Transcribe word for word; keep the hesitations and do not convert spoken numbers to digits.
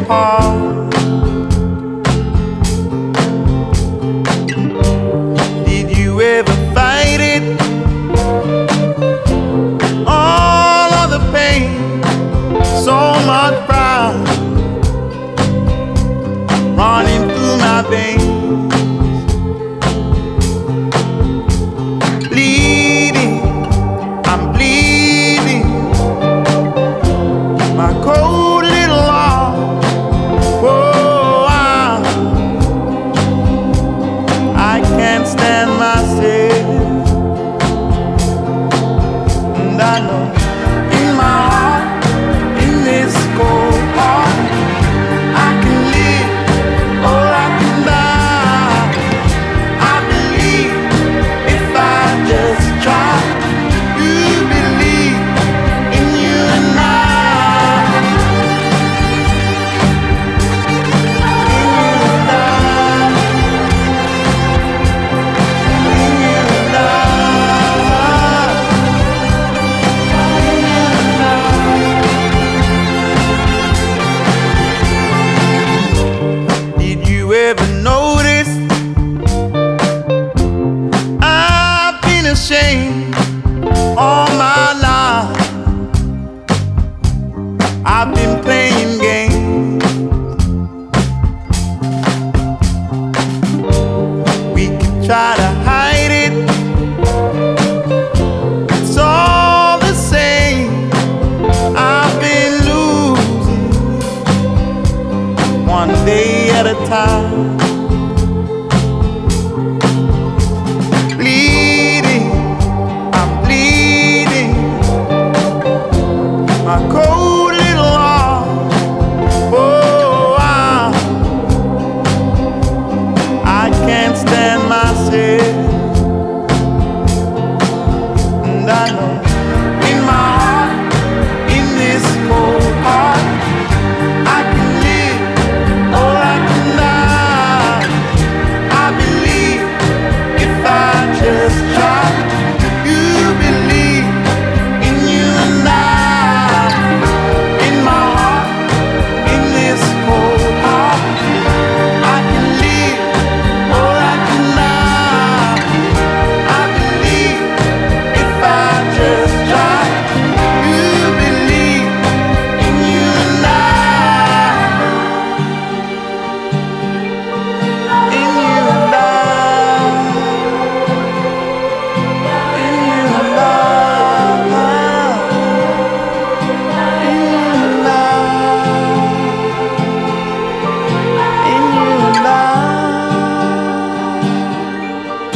apart. Did you ever fight it? All of the pain, so much pride running through my veins. Bleeding, I'm bleeding. My cold little heart, oh, I, I can't stand myself. And I know in my heart, in this cold heart, I can live or I can die. I believe if I just try. You believe in you and I. Did you ever notice I've been ashamed all my life? I've been playing games. We could try to hide it, it's all the same. I've been losing one day at a time.